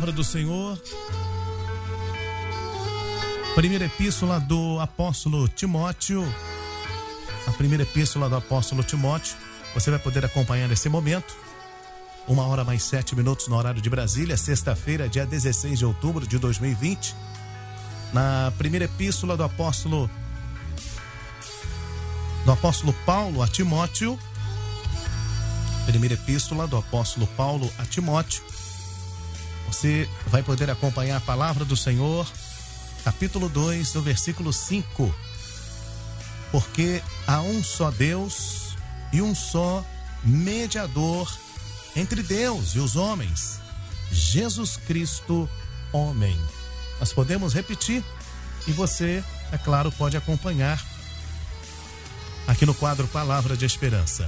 palavra do Senhor. Primeira epístola do apóstolo Timóteo. A primeira epístola do apóstolo Timóteo. Você vai poder acompanhar nesse momento. 1h mais 7 no horário de Brasília. Sexta-feira, dia 16 de outubro de 2020. Na primeira epístola do apóstolo Paulo a Timóteo. Primeira epístola do apóstolo Paulo a Timóteo. Você vai poder acompanhar a palavra do Senhor, capítulo 2, no versículo 5. Porque há um só Deus e um só mediador entre Deus e os homens, Jesus Cristo, homem. Nós podemos repetir e você, é claro, pode acompanhar aqui no quadro Palavra de Esperança.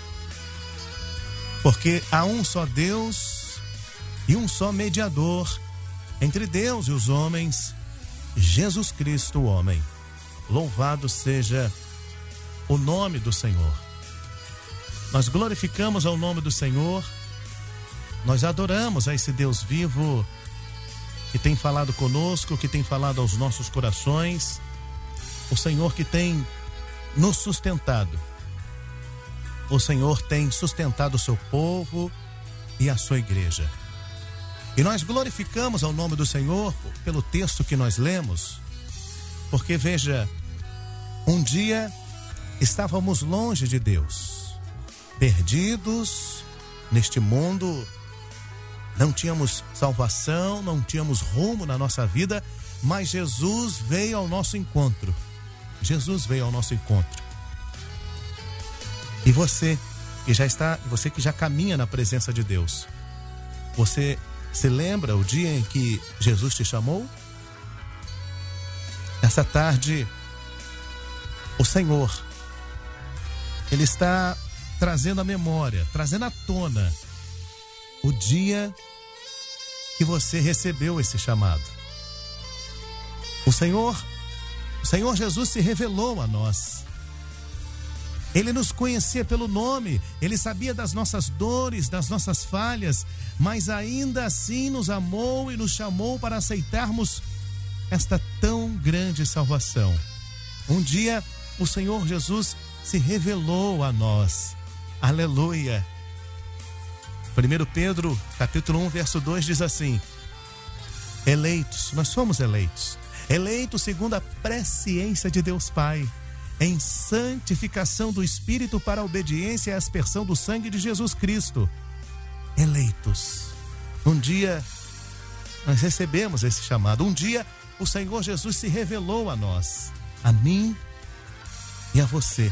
Porque há um só Deus e um só mediador entre Deus e os homens, Jesus Cristo, homem. Louvado seja o nome do Senhor. Nós glorificamos ao nome do Senhor, nós adoramos a esse Deus vivo que tem falado conosco, que tem falado aos nossos corações, o Senhor que tem nos sustentado. O Senhor tem sustentado o seu povo e a sua igreja. E nós glorificamos ao nome do Senhor pelo texto que nós lemos, porque veja, um dia estávamos longe de Deus, perdidos neste mundo, não tínhamos salvação, não tínhamos rumo na nossa vida, mas Jesus veio ao nosso encontro. Jesus veio ao nosso encontro. E você que já caminha na presença de Deus, você se lembra o dia em que Jesus te chamou? Essa tarde, o Senhor, Ele está trazendo a memória, trazendo à tona o dia que você recebeu esse chamado. O Senhor Jesus se revelou a nós. Ele nos conhecia pelo nome, Ele sabia das nossas dores, das nossas falhas, mas ainda assim nos amou e nos chamou para aceitarmos esta tão grande salvação. Um dia o Senhor Jesus se revelou a nós. Aleluia! 1 Pedro, capítulo 1, verso 2 diz assim: eleitos, nós somos eleitos segundo a presciência de Deus Pai, em santificação do Espírito para a obediência e a aspersão do sangue de Jesus Cristo. Eleitos. Um dia nós recebemos esse chamado. Um dia o Senhor Jesus se revelou a nós, a mim e a você.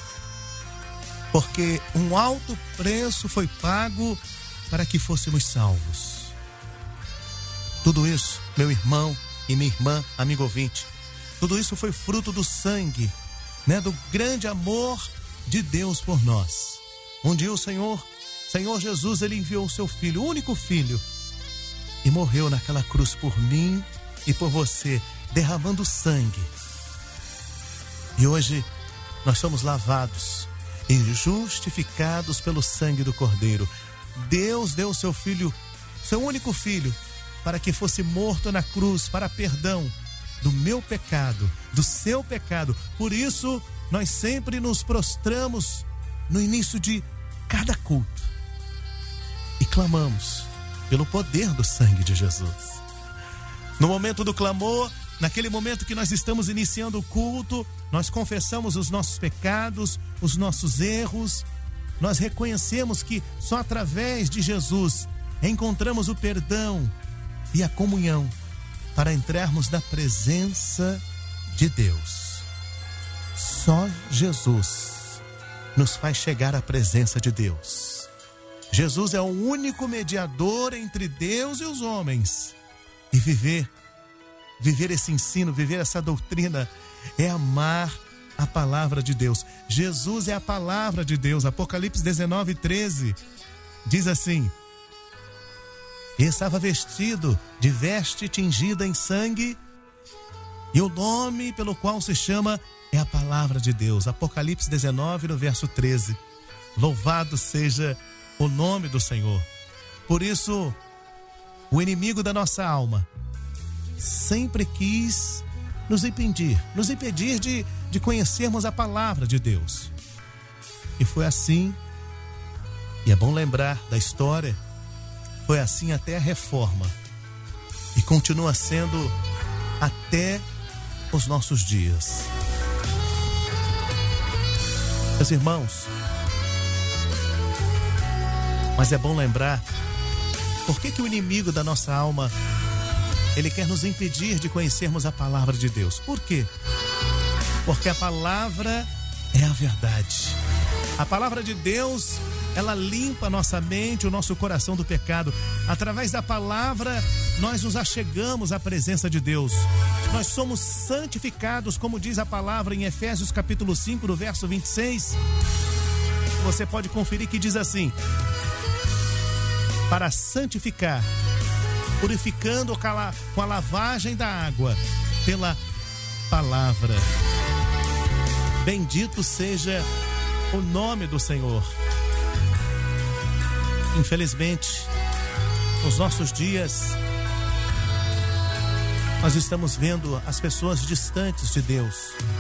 Porque um alto preço foi pago para que fôssemos salvos. Tudo isso, meu irmão e minha irmã, amigo ouvinte, tudo isso foi fruto do sangue, do grande amor de Deus por nós. Um dia o Senhor Jesus, Ele enviou o seu Filho, o único Filho, e morreu naquela cruz por mim e por você, derramando sangue. E hoje nós somos lavados e justificados pelo sangue do Cordeiro. Deus deu o seu Filho, seu único Filho, para que fosse morto na cruz, para perdão do meu pecado, do seu pecado. Por isso, nós sempre nos prostramos no início de cada culto e clamamos pelo poder do sangue de Jesus. No momento do clamor, naquele momento que nós estamos iniciando o culto, nós confessamos os nossos pecados, os nossos erros. Nós reconhecemos que só através de Jesus encontramos o perdão e a comunhão para entrarmos na presença de Deus. Só Jesus nos faz chegar à presença de Deus. Jesus é o único mediador entre Deus e os homens. E viver esse ensino, viver essa doutrina, é amar a palavra de Deus. Jesus é a palavra de Deus. Apocalipse 19:13 diz assim: e estava vestido de veste tingida em sangue, e o nome pelo qual se chama é a palavra de Deus. Apocalipse 19, no verso 13. Louvado seja o nome do Senhor. Por isso, O inimigo da nossa alma sempre quis nos impedir de conhecermos a palavra de Deus. E foi assim, e é bom lembrar da história, foi assim até a reforma. E continua sendo até os nossos dias. Meus irmãos, mas é bom lembrar, por que o inimigo da nossa alma, ele quer nos impedir de conhecermos a palavra de Deus? Por quê? Porque a palavra é a verdade. A palavra de Deus, ela limpa a nossa mente, o nosso coração do pecado. Através da palavra, nós nos achegamos à presença de Deus. Nós somos santificados, como diz a palavra em Efésios capítulo 5, no verso 26. Você pode conferir que diz assim: para santificar, purificando com a lavagem da água pela palavra. Bendito seja o nome do Senhor. Infelizmente, nos nossos dias, nós estamos vendo as pessoas distantes de Deus.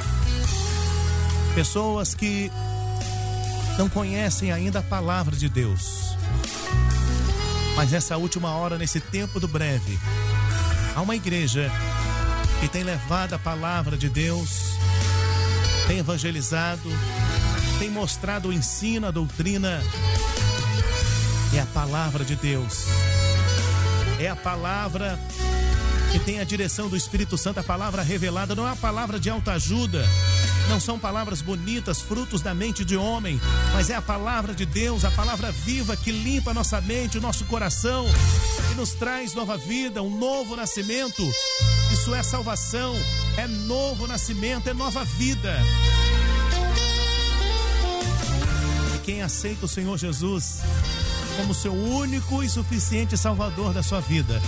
Pessoas que não conhecem ainda a palavra de Deus. Mas nessa última hora, nesse tempo do breve, há uma igreja que tem levado a palavra de Deus, tem evangelizado, tem mostrado o ensino, a doutrina. É a palavra de Deus. É a palavra que tem a direção do Espírito Santo, a palavra revelada. Não é a palavra de autoajuda, não são palavras bonitas, frutos da mente de homem, mas é a palavra de Deus, a palavra viva que limpa a nossa mente, o nosso coração, e nos traz nova vida, um novo nascimento. Isso é salvação, é novo nascimento, é nova vida. E quem aceita o Senhor Jesus como seu único e suficiente Salvador da sua vida,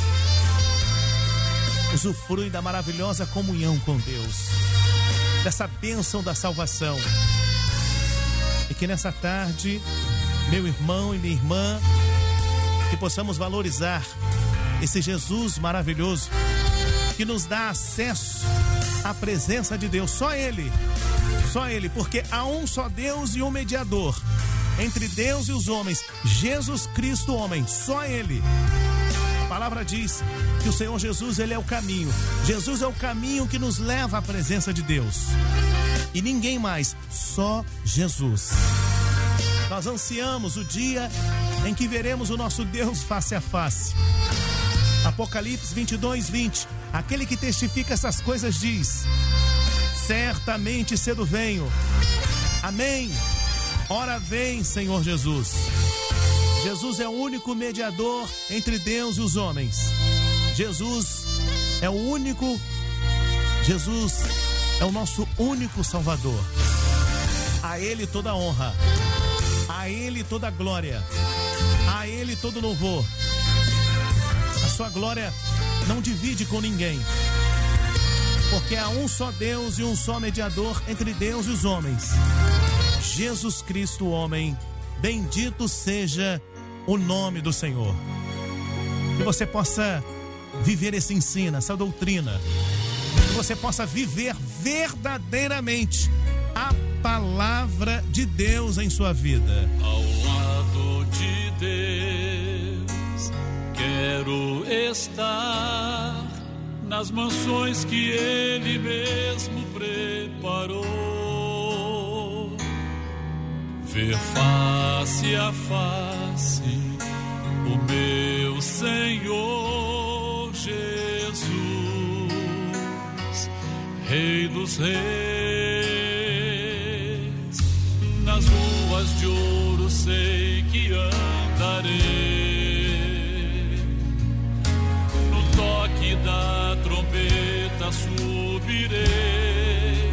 usufrui da maravilhosa comunhão com Deus, dessa bênção da salvação. E que nessa tarde, meu irmão e minha irmã, que possamos valorizar esse Jesus maravilhoso, que nos dá acesso à presença de Deus. Só Ele, porque há um só Deus e um mediador entre Deus e os homens, Jesus Cristo homem, só Ele. A palavra diz que o Senhor Jesus, Ele é o caminho. Jesus é o caminho que nos leva à presença de Deus. E ninguém mais, só Jesus. Nós ansiamos o dia em que veremos o nosso Deus face a face. Apocalipse 22, 20. Aquele que testifica essas coisas diz: certamente cedo venho. Amém. Ora vem, Senhor Jesus. Jesus é o único mediador entre Deus e os homens. Jesus é o único, Jesus é o nosso único Salvador. A Ele toda honra, a Ele toda glória, a Ele todo louvor. A sua glória não divide com ninguém, porque há um só Deus e um só mediador entre Deus e os homens, Jesus Cristo homem. Bendito seja o nome do Senhor. Que você possa viver esse ensino, essa doutrina. Que você possa viver verdadeiramente a palavra de Deus em sua vida. Ao lado de Deus quero estar, nas mansões que Ele mesmo preparou, ver face a face o meu Senhor Jesus, Rei dos Reis. Nas ruas de ouro sei que andarei, no toque da trombeta subirei,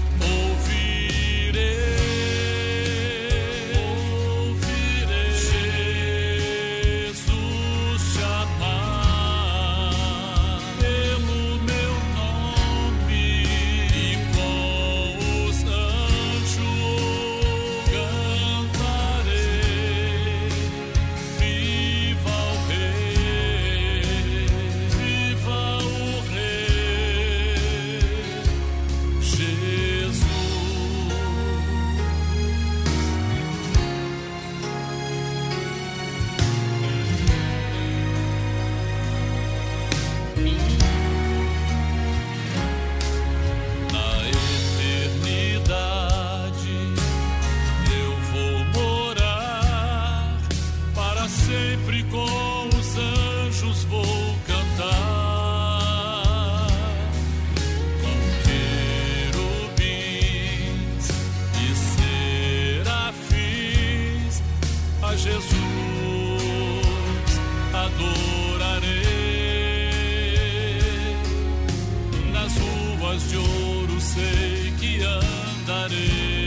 ouvirei Jesus chamar pelo meu nome, e com os anjos cantarei: viva o Rei, ruas de ouro sei que andarei.